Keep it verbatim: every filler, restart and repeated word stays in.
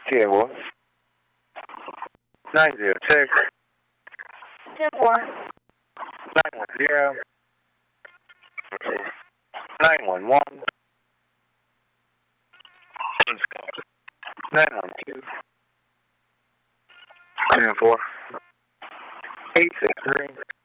ten one. nine zero six. ten four. nine one zero. nine one one. nine one two. ten four. eight six three.